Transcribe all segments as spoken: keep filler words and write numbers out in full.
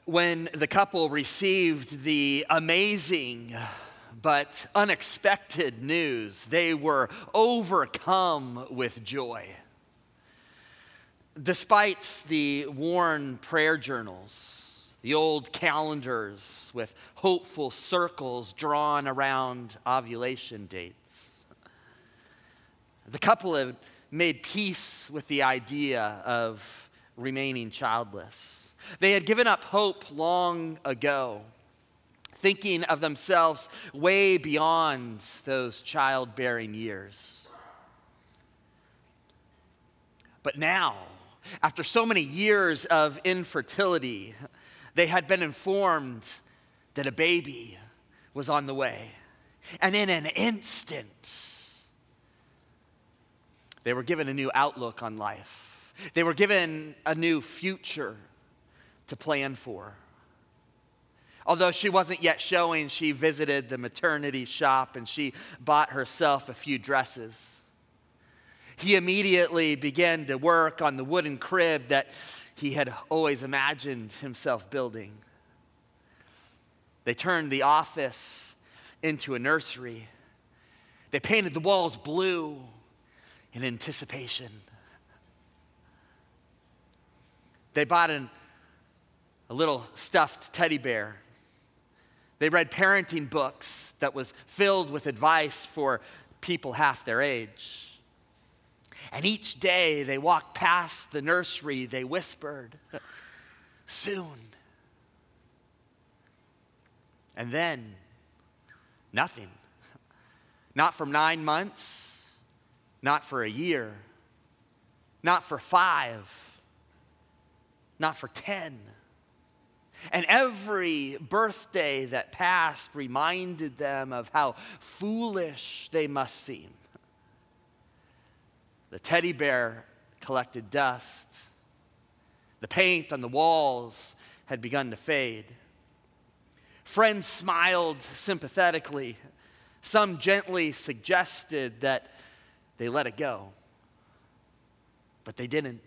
When the couple received the amazing but unexpected news, they were overcome with joy. Despite the worn prayer journals, the old calendars with hopeful circles drawn around ovulation dates, the couple had made peace with the idea of remaining childless. They had given up hope long ago, thinking of themselves way beyond those childbearing years. But now, after so many years of infertility, they had been informed that a baby was on the way. And in an instant, they were given a new outlook on life. They were given a new future to plan for. Although she wasn't yet showing, she visited the maternity shop and she bought herself a few dresses. He immediately began to work on the wooden crib that he had always imagined himself building. They turned the office into a nursery. They painted the walls blue in anticipation. They bought an, a little stuffed teddy bear. They read parenting books that was filled with advice for people half their age. And each day they walked past the nursery, they whispered, "Soon." And then, nothing. Not for nine months, not for a year, not for five, not for ten. And every birthday that passed reminded them of how foolish they must seem. The teddy bear collected dust. The paint on the walls had begun to fade. Friends smiled sympathetically. Some gently suggested that they let it go. But they didn't.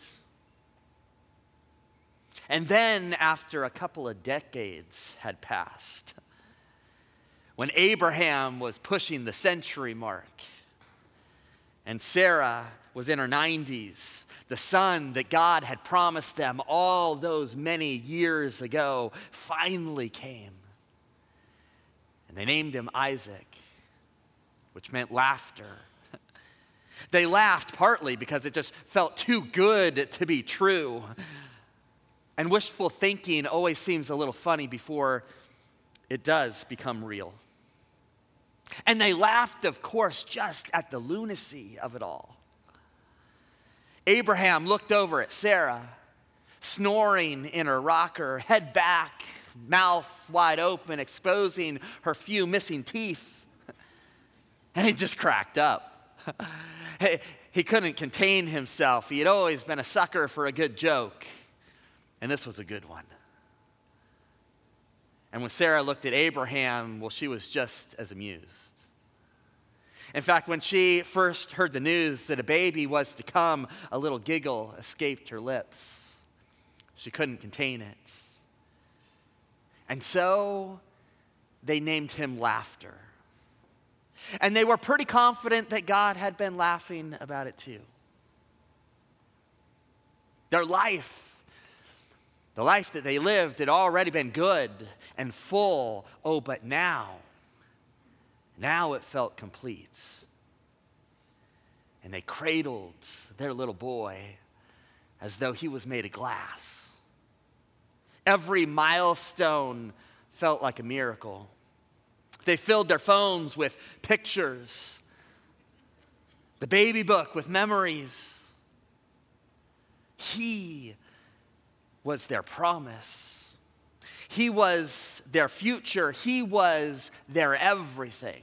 And then, after a couple of decades had passed, when Abraham was pushing the century mark, and Sarah was in her nineties, the son that God had promised them all those many years ago finally came. And they named him Isaac, which meant laughter. They laughed partly because it just felt too good to be true. And wishful thinking always seems a little funny before it does become real. And they laughed, of course, just at the lunacy of it all. Abraham looked over at Sarah, snoring in her rocker, head back, mouth wide open, exposing her few missing teeth. And he just cracked up. He couldn't contain himself. He had always been a sucker for a good joke. And this was a good one. And when Sarah looked at Abraham, well, she was just as amused. In fact, when she first heard the news that a baby was to come, a little giggle escaped her lips. She couldn't contain it. And so they named him Laughter. And they were pretty confident that God had been laughing about it too. Their life, the life that they lived, had already been good and full. Oh, but now, now it felt complete. And they cradled their little boy as though he was made of glass. Every milestone felt like a miracle. They filled their phones with pictures, the baby book with memories. He was their promise. He was their future. He was their everything.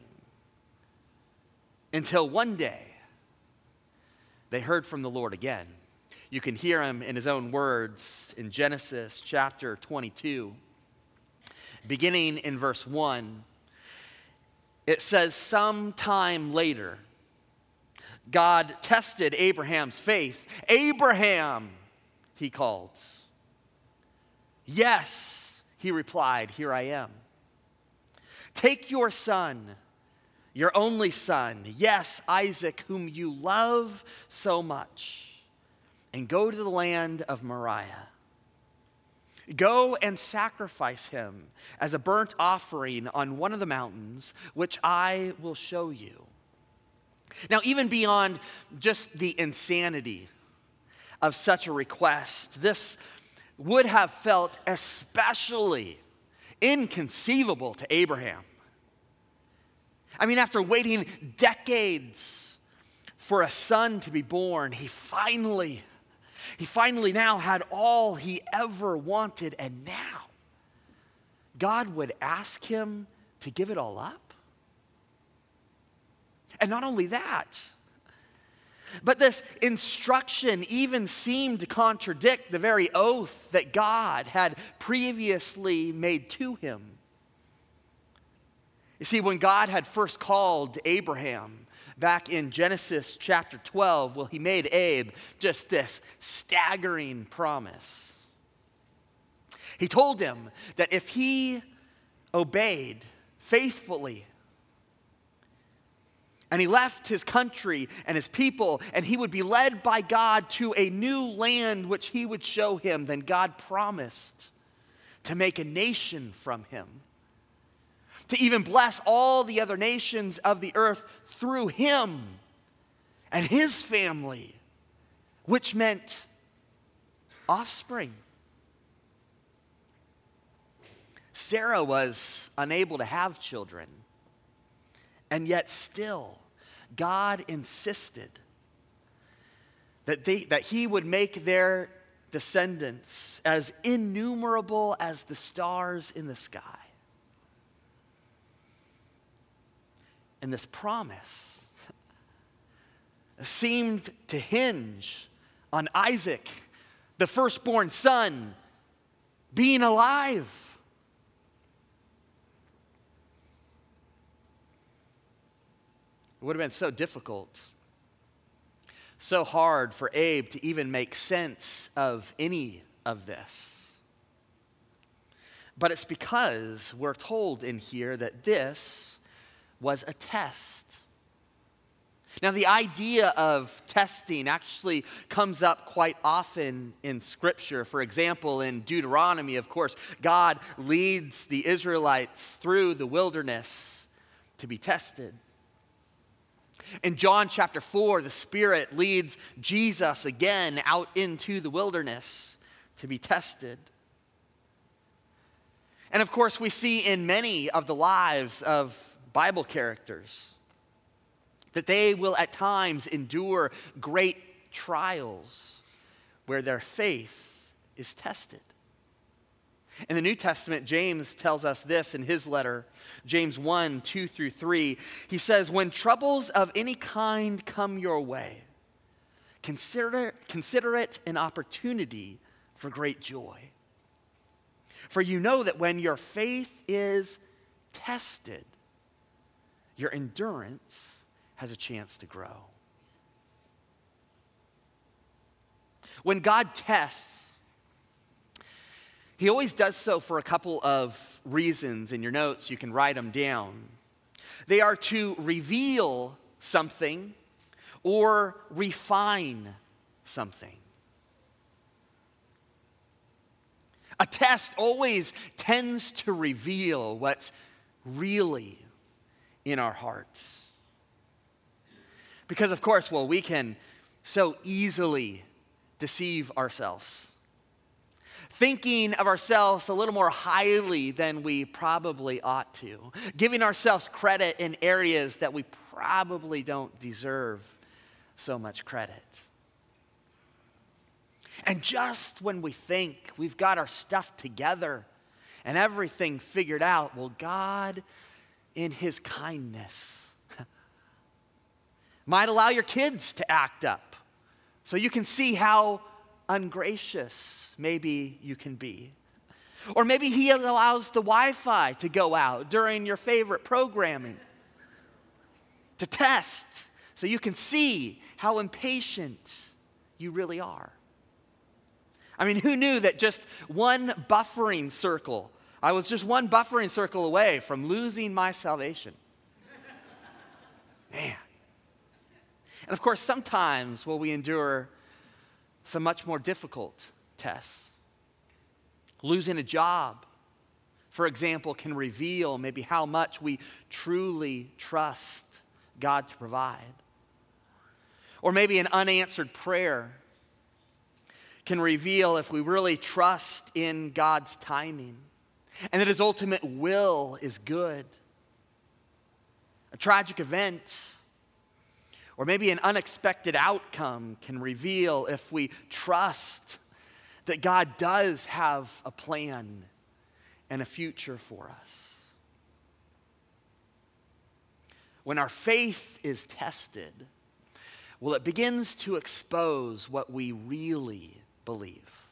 Until one day, they heard from the Lord again. You can hear him in his own words in Genesis chapter twenty-two, beginning in verse one. It says, "Sometime later, God tested Abraham's faith. 'Abraham,' he called. 'Yes,' He replied, "Here I am." "Take your son, your only son, yes, Isaac, whom you love so much, and go to the land of Moriah. Go and sacrifice him as a burnt offering on one of the mountains, which I will show you." Now, even beyond just the insanity of such a request, this would have felt especially inconceivable to Abraham. I mean, after waiting decades for a son to be born, he finally, he finally now had all he ever wanted, and now God would ask him to give it all up? And not only that, but this instruction even seemed to contradict the very oath that God had previously made to him. You see, when God had first called Abraham back in Genesis chapter twelve, well, he made Abe just this staggering promise. He told him that if he obeyed faithfully, and he left his country and his people, and he would be led by God to a new land which he would show him, then God promised to make a nation from him, to even bless all the other nations of the earth through him and his family, which meant offspring. Sarah was unable to have children, and yet still God insisted that, they, that he would make their descendants as innumerable as the stars in the sky. And this promise seemed to hinge on Isaac, the firstborn son, being alive. It would have been so difficult, so hard for Abe to even make sense of any of this. But it's because we're told in here that this was a test. Now, the idea of testing actually comes up quite often in Scripture. For example, in Deuteronomy, of course, God leads the Israelites through the wilderness to be tested. In John chapter four, the Spirit leads Jesus again out into the wilderness to be tested. And of course, we see in many of the lives of Bible characters that they will at times endure great trials where their faith is tested. In the New Testament, James tells us this in his letter, James one, two through three. He says, "When troubles of any kind come your way, consider, consider it an opportunity for great joy. For you know that when your faith is tested, your endurance has a chance to grow." When God tests, he always does so for a couple of reasons. In your notes, you can write them down. They are to reveal something or refine something. A test always tends to reveal what's really in our hearts. Because, of course, well, we can so easily deceive ourselves, thinking of ourselves a little more highly than we probably ought to, giving ourselves credit in areas that we probably don't deserve so much credit. And just when we think we've got our stuff together and everything figured out, well, God, in his kindness, might allow your kids to act up so you can see how ungracious maybe you can be. Or maybe he allows the Wi-Fi to go out during your favorite programming to test so you can see how impatient you really are. I mean, who knew that just one buffering circle I was just one buffering circle away from losing my salvation. Man. And of course, sometimes will we endure some much more difficult tests. Losing a job, for example, can reveal maybe how much we truly trust God to provide. Or maybe an unanswered prayer can reveal if we really trust in God's timing and that his ultimate will is good. A tragic event or maybe an unexpected outcome can reveal if we trust that God does have a plan and a future for us. When our faith is tested, well, it begins to expose what we really believe.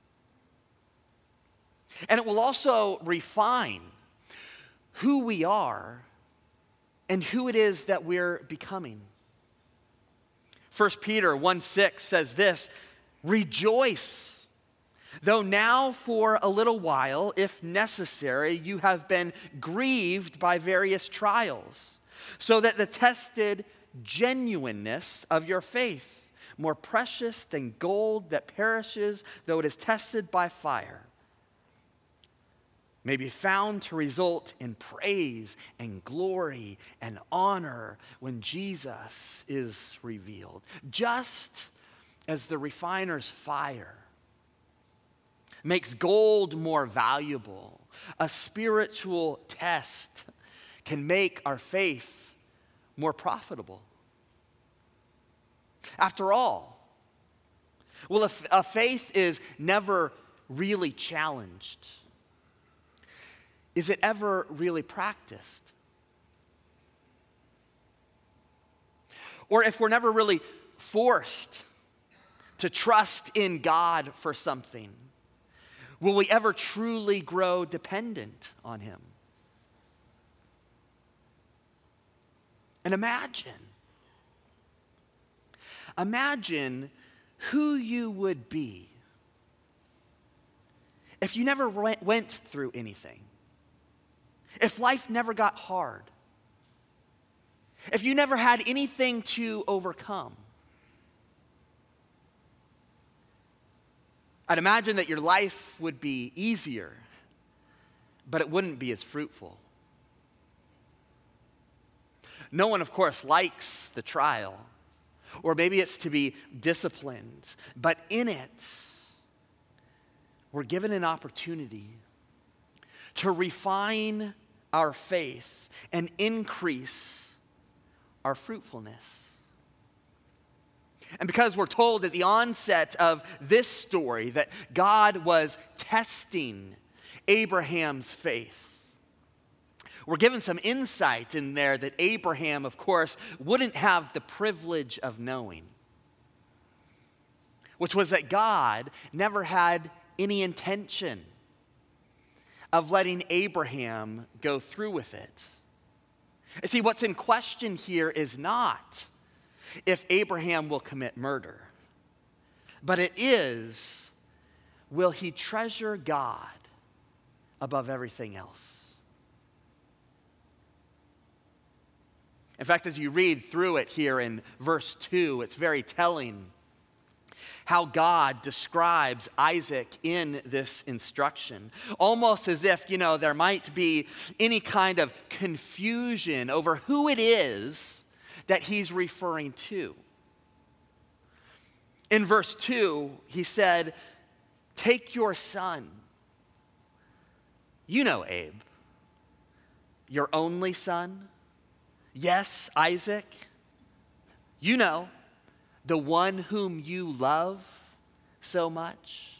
And it will also refine who we are and who it is that we're becoming. First Peter one six says this, rejoice, though now for a little while, if necessary, you have been grieved by various trials, so that the tested genuineness of your faith, more precious than gold that perishes, though it is tested by fire, may be found to result in praise and glory and honor when Jesus is revealed. Just as the refiner's fire makes gold more valuable, a spiritual test can make our faith more profitable. After all, well, if a faith is never really challenged, is it ever really practiced? Or if we're never really forced to trust in God for something, will we ever truly grow dependent on him? And imagine, imagine who you would be if you never went through anything. If life never got hard, if you never had anything to overcome, I'd imagine that your life would be easier, but it wouldn't be as fruitful. No one, of course, likes the trial, or maybe it's to be disciplined, but in it, we're given an opportunity to refine our faith and increase our fruitfulness. And because we're told at the onset of this story that God was testing Abraham's faith, we're given some insight in there that Abraham, of course, wouldn't have the privilege of knowing, which was that God never had any intention of letting Abraham go through with it. You see, what's in question here is not if Abraham will commit murder, but it is, will he treasure God above everything else? In fact, as you read through it here in verse two, it's very telling how God describes Isaac in this instruction. Almost as if, you know, there might be any kind of confusion over who it is that he's referring to. In verse two, he said, take your son. You know Abe, your only son. Yes, Isaac. You know, the one whom you love so much.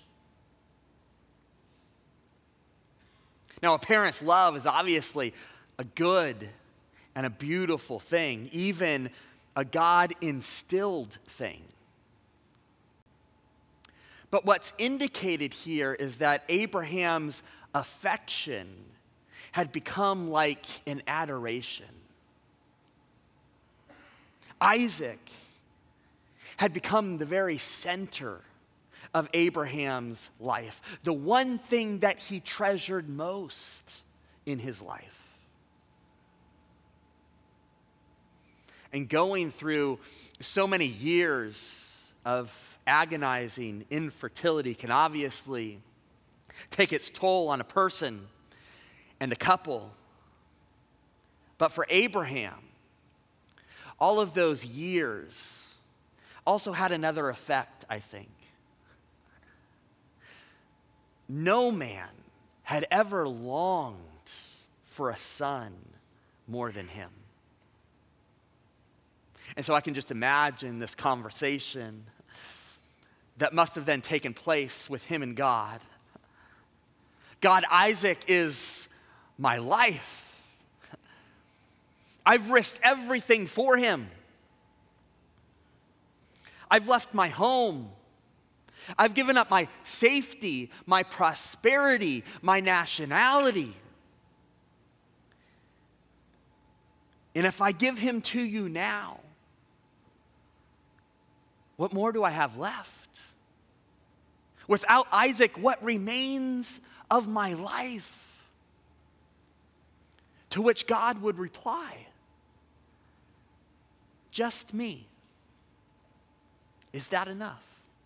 Now, a parent's love is obviously a good and a beautiful thing, even a God-instilled thing. But what's indicated here is that Abraham's affection had become like an adoration. Isaac had become the very center of Abraham's life, the one thing that he treasured most in his life. And going through so many years of agonizing infertility can obviously take its toll on a person and a couple. But for Abraham, all of those years also had another effect, I think. No man had ever longed for a son more than him. And so I can just imagine this conversation that must have then taken place with him and God. God, Isaac is my life. I've risked everything for him. I've left my home. I've given up my safety, my prosperity, my nationality. And if I give him to you now, what more do I have left? Without Isaac, what remains of my life? To which God would reply, just me. Is that enough?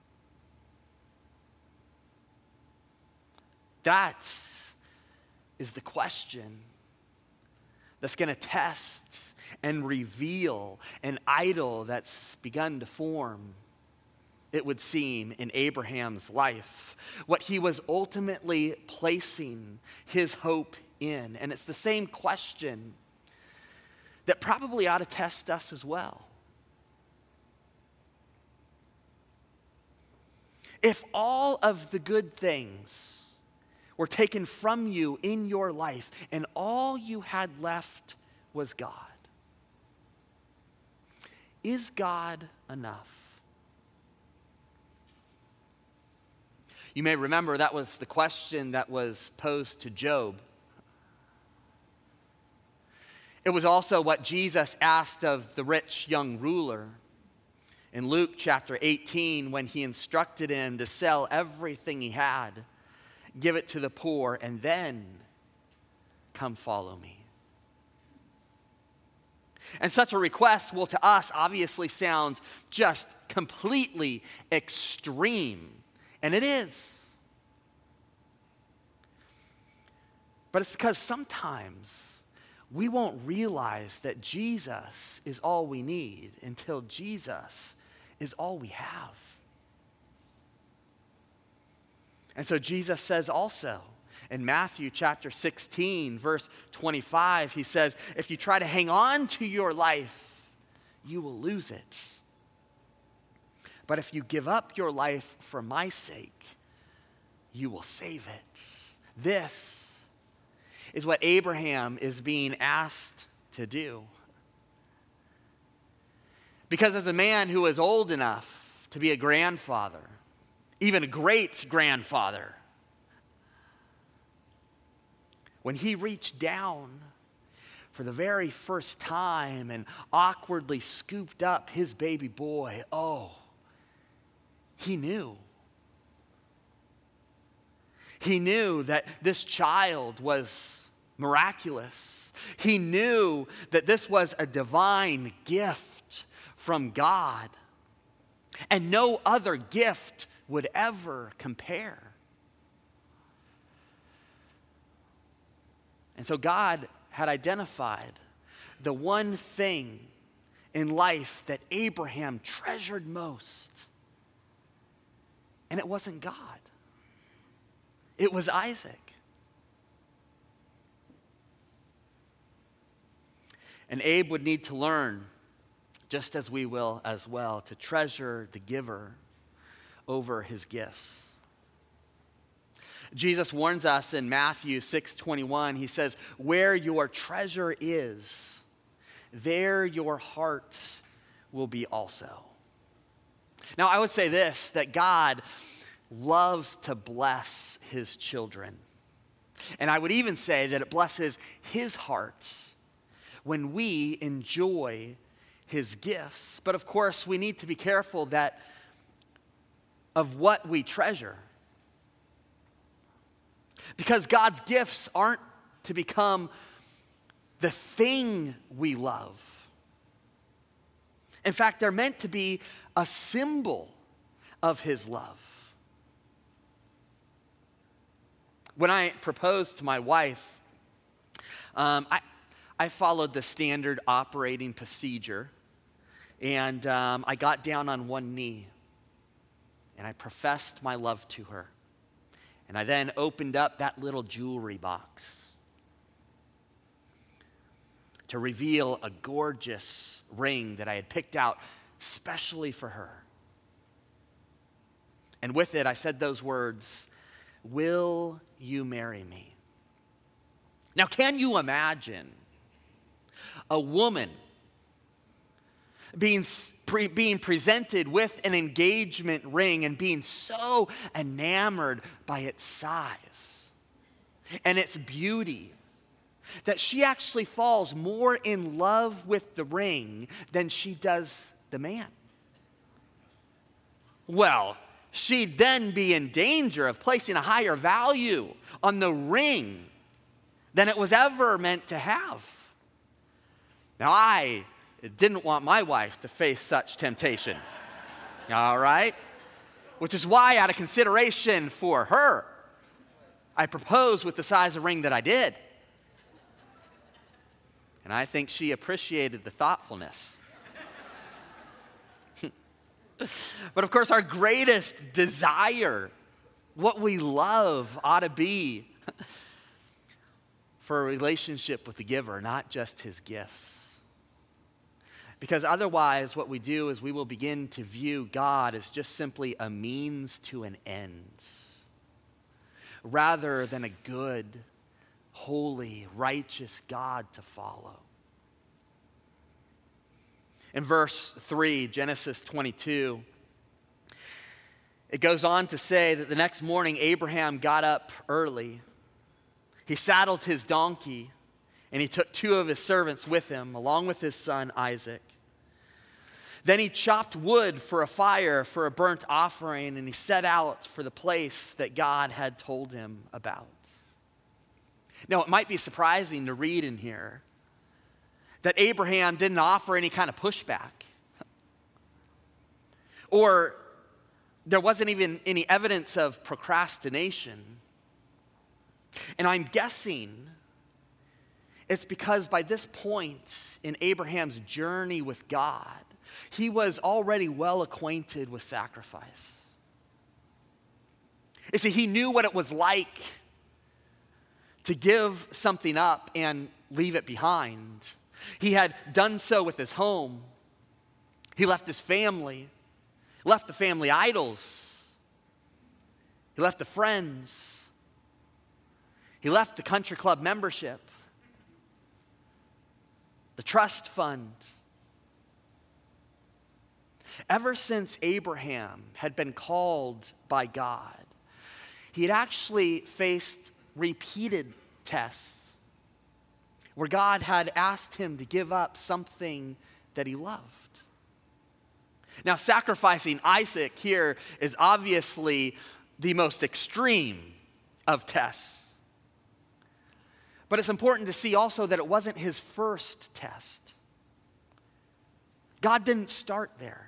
That is the question that's going to test and reveal an idol that's begun to form, it would seem, in Abraham's life, what he was ultimately placing his hope in. And it's the same question that probably ought to test us as well. If all of the good things were taken from you in your life and all you had left was God, is God enough? You may remember that was the question that was posed to Job. It was also what Jesus asked of the rich young ruler in Luke chapter eighteen when he instructed him to sell everything he had, give it to the poor, and then come follow me. And such a request will to us obviously sound just completely extreme, and it is. But it's because sometimes we won't realize that Jesus is all we need until Jesus is all we have. And so Jesus says also in Matthew chapter sixteen, verse twenty-five, he says, if you try to hang on to your life, you will lose it. But if you give up your life for my sake, you will save it. This is what Abraham is being asked to do. Because as a man who is old enough to be a grandfather, even a great grandfather, when he reached down for the very first time and awkwardly scooped up his baby boy, oh, he knew. He knew that this child was miraculous. He knew that this was a divine gift from God, and no other gift would ever compare. And so God had identified the one thing in life that Abraham treasured most, and it wasn't God. It was Isaac. And Abe would need to learn, just as we will as well, to treasure the giver over his gifts. Jesus warns us in Matthew six twenty-one. He says, where your treasure is, there your heart will be also. Now, I would say this, that God loves to bless his children. And I would even say that it blesses his heart when we enjoy his gifts. But of course, we need to be careful that of what we treasure. Because God's gifts aren't to become the thing we love. In fact, they're meant to be a symbol of his love. When I proposed to my wife, um, I, I followed the standard operating procedure, and um, I got down on one knee, and I professed my love to her. And I then opened up that little jewelry box to reveal a gorgeous ring that I had picked out specially for her. And with it, I said those words, "Will you marry me?" Now, can you imagine a woman being, pre- being presented with an engagement ring and being so enamored by its size and its beauty that she actually falls more in love with the ring than she does the man? Well, she'd then be in danger of placing a higher value on the ring than it was ever meant to have. Now, I didn't want my wife to face such temptation, all right? Which is why, out of consideration for her, I proposed with the size of ring that I did. And I think she appreciated the thoughtfulness. But of course, our greatest desire, what we love, ought to be for a relationship with the giver, not just his gifts. Because otherwise, what we do is we will begin to view God as just simply a means to an end, rather than a good, holy, righteous God to follow. In verse three, Genesis twenty-two, it goes on to say that the next morning Abraham got up early. He saddled his donkey, and he took two of his servants with him, along with his son Isaac. Then he chopped wood for a fire for a burnt offering, and he set out for the place that God had told him about. Now, it might be surprising to read in here that Abraham didn't offer any kind of pushback, or there wasn't even any evidence of procrastination. And I'm guessing it's because by this point in Abraham's journey with God, he was already well acquainted with sacrifice. You see, he knew what it was like to give something up and leave it behind. He had done so with his home. He left his family, left the family idols. He left the friends. He left the country club membership, the trust fund. Ever since Abraham had been called by God, he had actually faced repeated tests where God had asked him to give up something that he loved. Now, sacrificing Isaac here is obviously the most extreme of tests. But it's important to see also that it wasn't his first test. God didn't start there.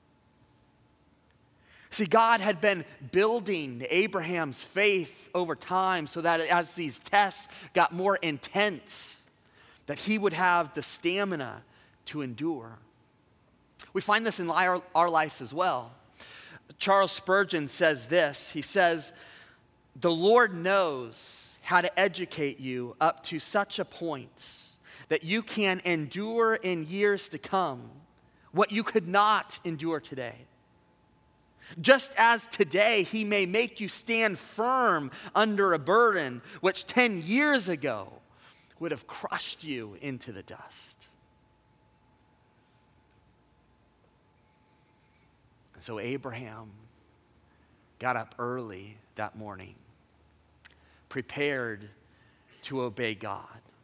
See, God had been building Abraham's faith over time so that as these tests got more intense, that he would have the stamina to endure. We find this in our, our life as well. Charles Spurgeon says this. He says, "The Lord knows how to educate you up to such a point that you can endure in years to come what you could not endure today. Just as today he may make you stand firm under a burden which ten years ago would have crushed you into the dust." And so Abraham got up early that morning, prepared to obey God.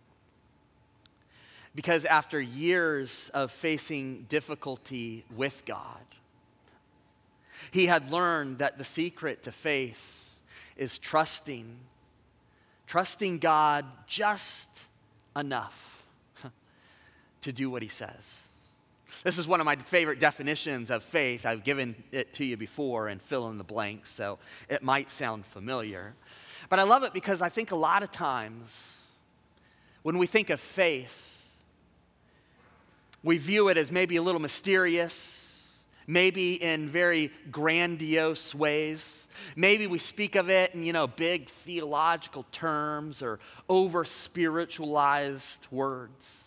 Because after years of facing difficulty with God, He had learned that the secret to faith is trusting, trusting God just enough to do what he says. This is one of my favorite definitions of faith. I've given it to you before and fill in the blanks, so it might sound familiar. But I love it because I think a lot of times when we think of faith, we view it as maybe a little mysterious, maybe in very grandiose ways. Maybe we speak of it in, you know, big theological terms or over-spiritualized words.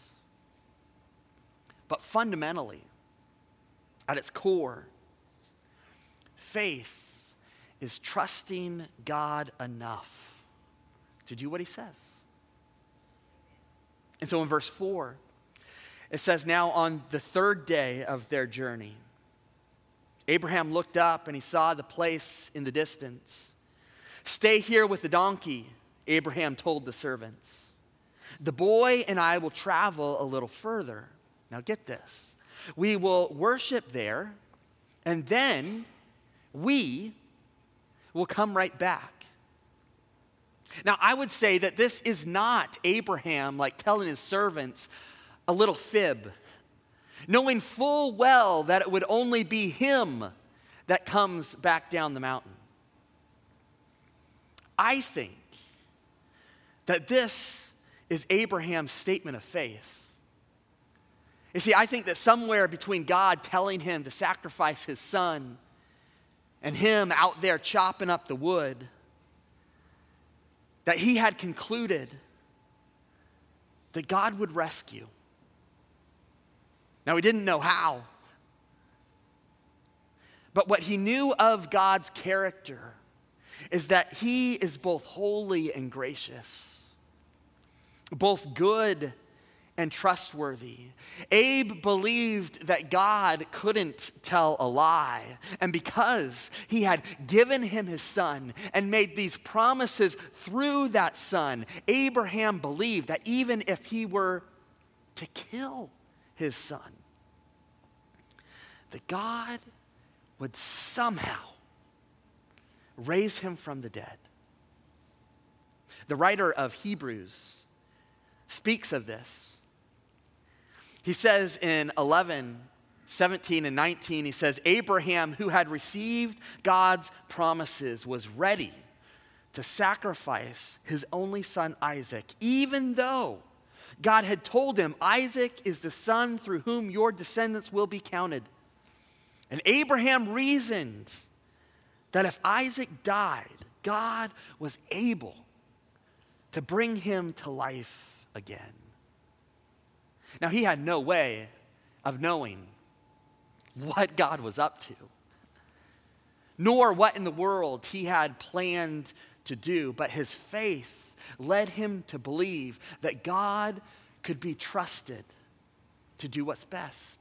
But fundamentally, at its core, faith is trusting God enough to do what he says. And so in verse four, it says, now on the third day of their journey, Abraham looked up and he saw the place in the distance. Stay here with the donkey, Abraham told the servants. The boy and I will travel a little further. Now get this. We will worship there, and then we will come right back. Now, I would say that this is not Abraham like telling his servants a little fib, knowing full well that it would only be him that comes back down the mountain. I think that this is Abraham's statement of faith. You see, I think that somewhere between God telling him to sacrifice his son and him out there chopping up the wood, that he had concluded that God would rescue. Now, he didn't know how, but what he knew of God's character is that he is both holy and gracious, both good and trustworthy. Abe believed that God couldn't tell a lie. And because he had given him his son and made these promises through that son, Abraham believed that even if he were to kill his son, that God would somehow raise him from the dead. The writer of Hebrews speaks of this. He says in eleven, seventeen, and nineteen, he says, Abraham, who had received God's promises, was ready to sacrifice his only son Isaac, even though God had told him, Isaac is the son through whom your descendants will be counted. And Abraham reasoned that if Isaac died, God was able to bring him to life again. Now, he had no way of knowing what God was up to, nor what in the world he had planned to do, but his faith led him to believe that God could be trusted to do what's best.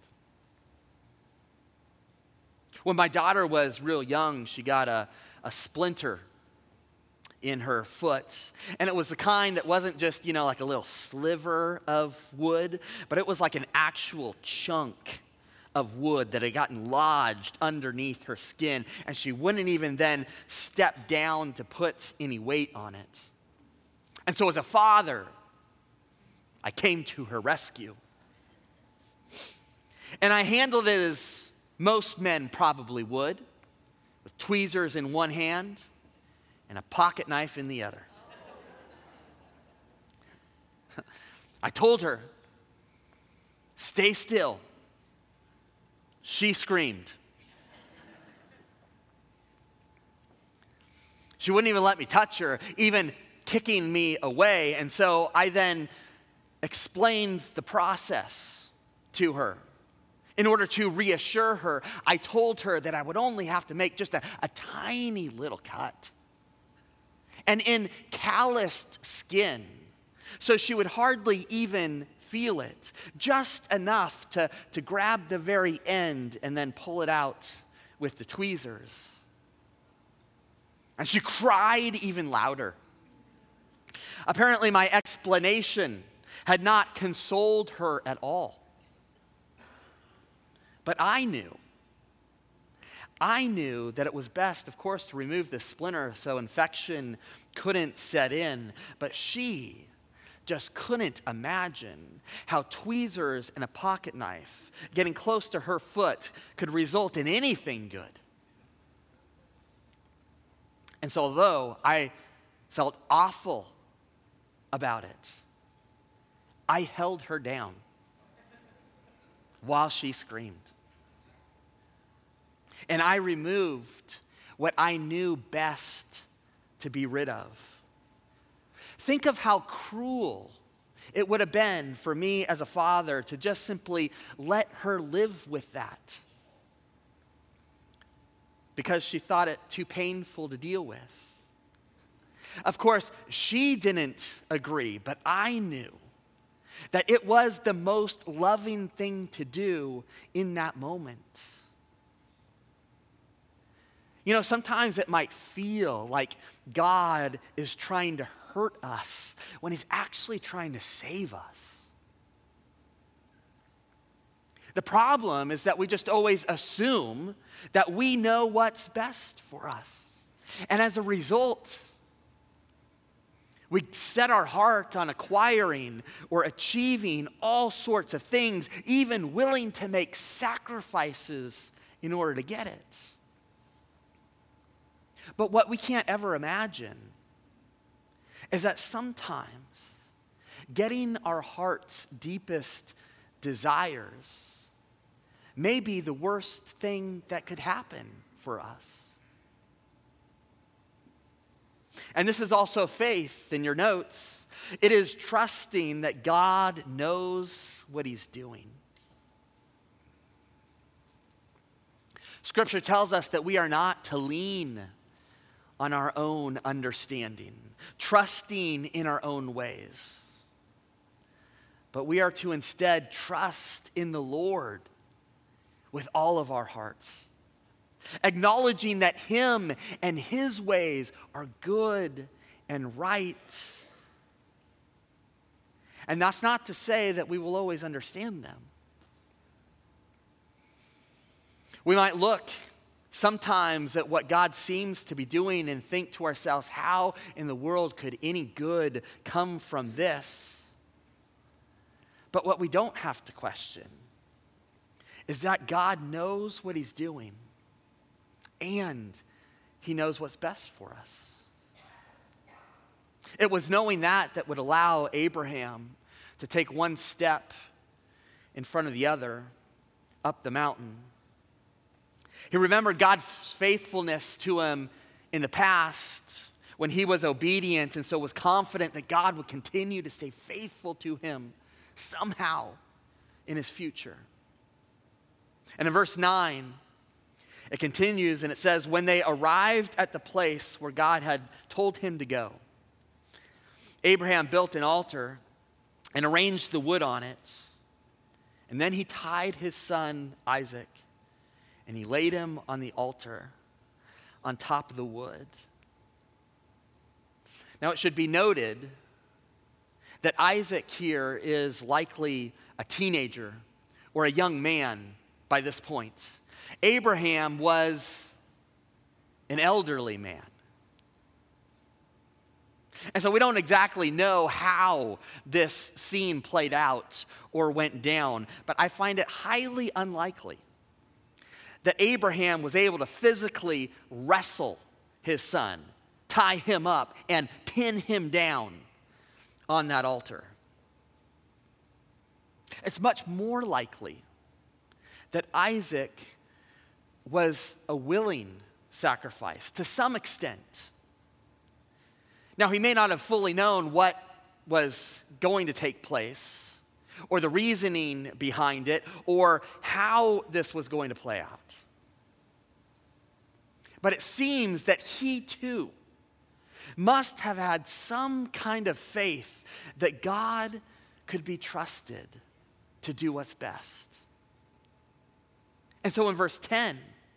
When my daughter was real young, she got a, a splinter in her foot. And it was the kind that wasn't just, you know, like a little sliver of wood, but it was like an actual chunk of wood that had gotten lodged underneath her skin. And she wouldn't even then step down to put any weight on it. And so as a father, I came to her rescue. And I handled it as most men probably would, with tweezers in one hand and a pocket knife in the other. I told her, stay still. She screamed. She wouldn't even let me touch her, even kicking me away. And so I then explained the process to her. In order to reassure her, I told her that I would only have to make just a, a tiny little cut. And in calloused skin, so she would hardly even feel it, just enough to, to grab the very end and then pull it out with the tweezers. And she cried even louder. Apparently, my explanation had not consoled her at all. But I knew, I knew that it was best, of course, to remove the splinter so infection couldn't set in, but she just couldn't imagine how tweezers and a pocket knife getting close to her foot could result in anything good. And so although I felt awful about it, I held her down while she screamed. And I removed what I knew best to be rid of. Think of how cruel it would have been for me as a father to just simply let her live with that because she thought it too painful to deal with. Of course, she didn't agree, but I knew that it was the most loving thing to do in that moment. You know, sometimes it might feel like God is trying to hurt us when he's actually trying to save us. The problem is that we just always assume that we know what's best for us. And as a result, we set our heart on acquiring or achieving all sorts of things, even willing to make sacrifices in order to get it. But what we can't ever imagine is that sometimes getting our heart's deepest desires may be the worst thing that could happen for us. And this is also faith in your notes. It is trusting that God knows what he's doing. Scripture tells us that we are not to lean on our own understanding, trusting in our own ways. But we are to instead trust in the Lord with all of our hearts, acknowledging that him and his ways are good and right. And that's not to say that we will always understand them. We might look sometimes at what God seems to be doing and think to ourselves, how in the world could any good come from this? But what we don't have to question is that God knows what he's doing and he knows what's best for us. It was knowing that that would allow Abraham to take one step in front of the other up the mountain. He remembered God's faithfulness to him in the past when he was obedient and so was confident that God would continue to stay faithful to him somehow in his future. And in verse nine, it continues and it says, when they arrived at the place where God had told him to go, Abraham built an altar and arranged the wood on it. And then he tied his son Isaac and he laid him on the altar on top of the wood. Now it should be noted that Isaac here is likely a teenager or a young man by this point. Abraham was an elderly man. And so we don't exactly know how this scene played out or went down, but I find it highly unlikely that Abraham was able to physically wrestle his son, tie him up, and pin him down on that altar. It's much more likely that Isaac was a willing sacrifice to some extent. Now, he may not have fully known what was going to take place, or the reasoning behind it, or how this was going to play out. But it seems that he too must have had some kind of faith that God could be trusted to do what's best. And so in verse ten,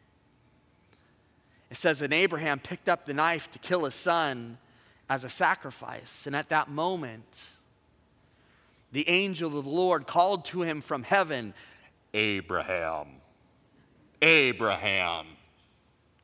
it says that Abraham picked up the knife to kill his son as a sacrifice. And at that moment, the angel of the Lord called to him from heaven, Abraham, Abraham.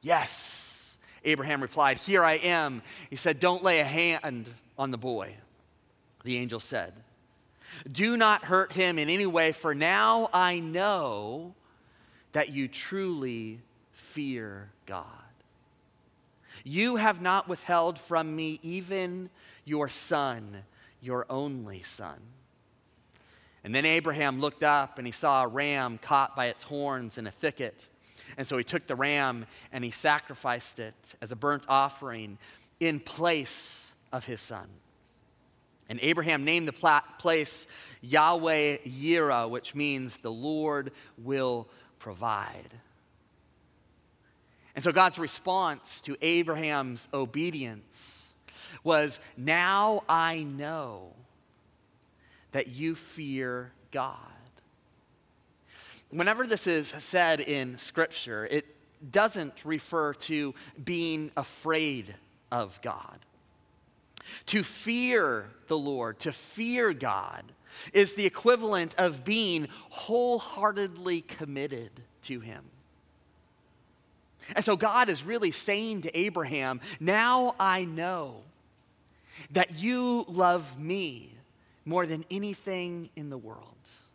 "Yes," Abraham replied, "here I am." He said, "Don't lay a hand on the boy." The angel said, "Do not hurt him in any way, for now I know that you truly fear God. You have not withheld from me even your son, your only son." And then Abraham looked up and he saw a ram caught by its horns in a thicket. And so he took the ram and he sacrificed it as a burnt offering in place of his son. And Abraham named the pla- place Yahweh Yireh, which means the Lord will provide. And so God's response to Abraham's obedience was, "Now I know that you fear God." Whenever this is said in Scripture, it doesn't refer to being afraid of God. To fear the Lord, to fear God, is the equivalent of being wholeheartedly committed to him. And so God is really saying to Abraham, "Now I know that you love me more than anything in the world."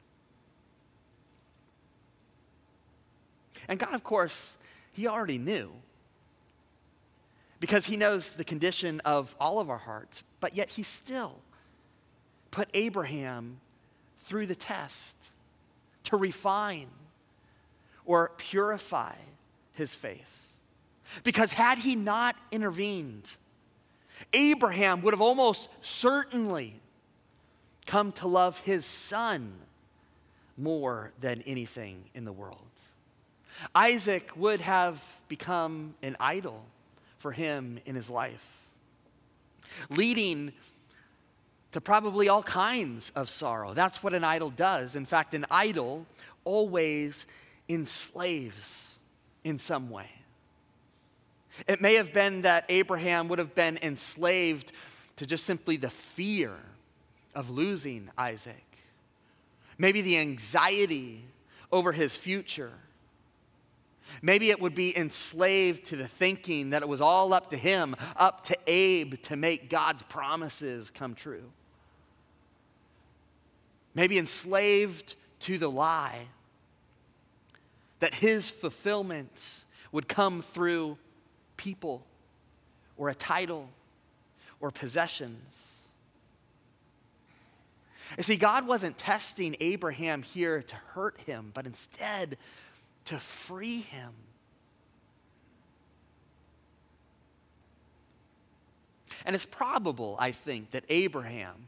And God, of course, he already knew, because he knows the condition of all of our hearts, but yet he still put Abraham through the test to refine or purify his faith. Because had he not intervened, Abraham would have almost certainly come to love his son more than anything in the world. Isaac would have become an idol for him in his life, leading to probably all kinds of sorrow. That's what an idol does. In fact, an idol always enslaves in some way. It may have been that Abraham would have been enslaved to just simply the fear of losing Isaac, maybe the anxiety over his future. Maybe it would be enslaved to the thinking that it was all up to him, up to Abe, to make God's promises come true. Maybe enslaved to the lie that his fulfillment would come through people or a title or possessions. You see, God wasn't testing Abraham here to hurt him, but instead to free him. And it's probable, I think, that Abraham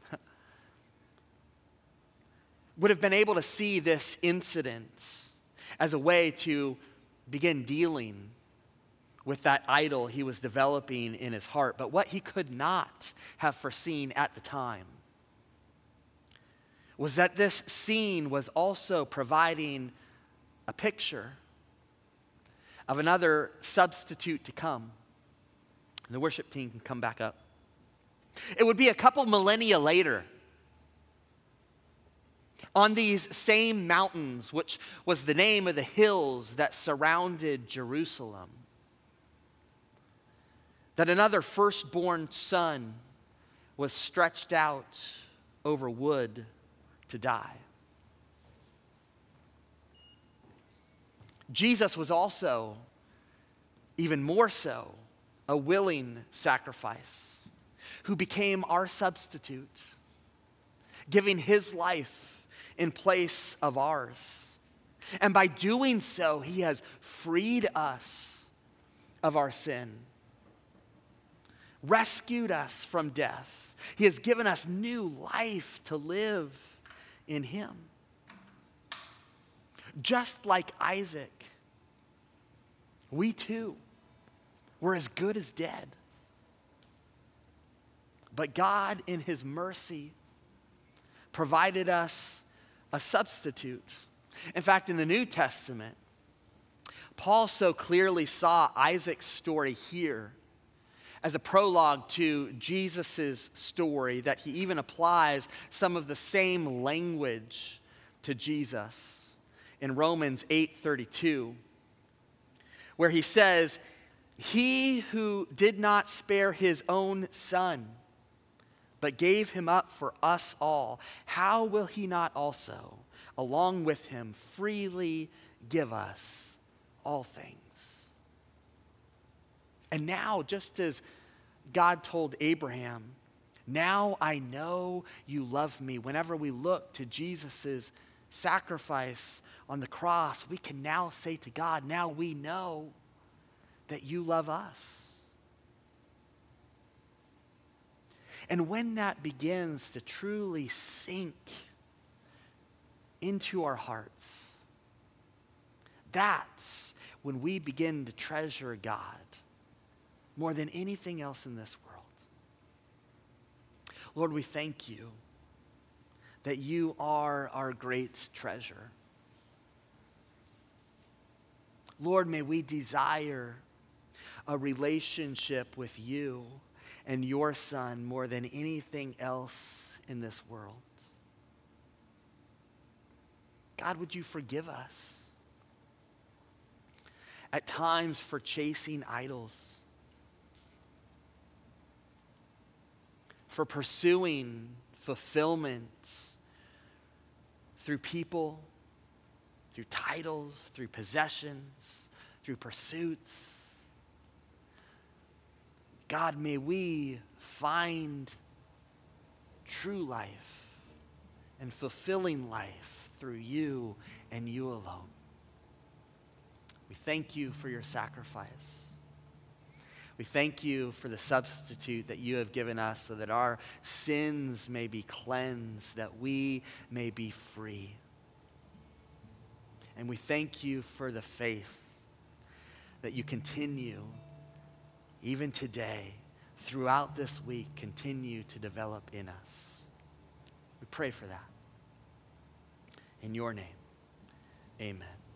would have been able to see this incident as a way to begin dealing with that idol he was developing in his heart. But what he could not have foreseen at the time was that this scene was also providing a picture of another substitute to come. And the worship team can come back up. It would be a couple millennia later, on these same mountains, which was the name of the hills that surrounded Jerusalem, that another firstborn son was stretched out over wood to die. Jesus was also, even more so, a willing sacrifice who became our substitute, giving his life in place of ours. And by doing so, he has freed us of our sin, rescued us from death. He has given us new life to live in him. Just like Isaac, we too were as good as dead. But God, in his mercy, provided us a substitute. In fact, in the New Testament, Paul so clearly saw Isaac's story here as a prologue to Jesus' story that he even applies some of the same language to Jesus in Romans eight thirty-two, where he says, He who did not spare his own son, but gave him up for us all, how will he not also, along with him, freely give us all things? And now, just as God told Abraham, now I know you love me. Whenever we look to Jesus' sacrifice on the cross, we can now say to God, now we know that you love us. And when that begins to truly sink into our hearts, that's when we begin to treasure God more than anything else in this world. Lord, we thank you that you are our great treasure. Lord, may we desire a relationship with you and your Son more than anything else in this world. God, would you forgive us at times for chasing idols, for pursuing fulfillment through people, through titles, through possessions, through pursuits. God, may we find true life and fulfilling life through you and you alone. We thank you for your sacrifice. We thank you for the substitute that you have given us so that our sins may be cleansed, that we may be free. And we thank you for the faith that you continue, even today, throughout this week, continue to develop in us. We pray for that. In your name, amen.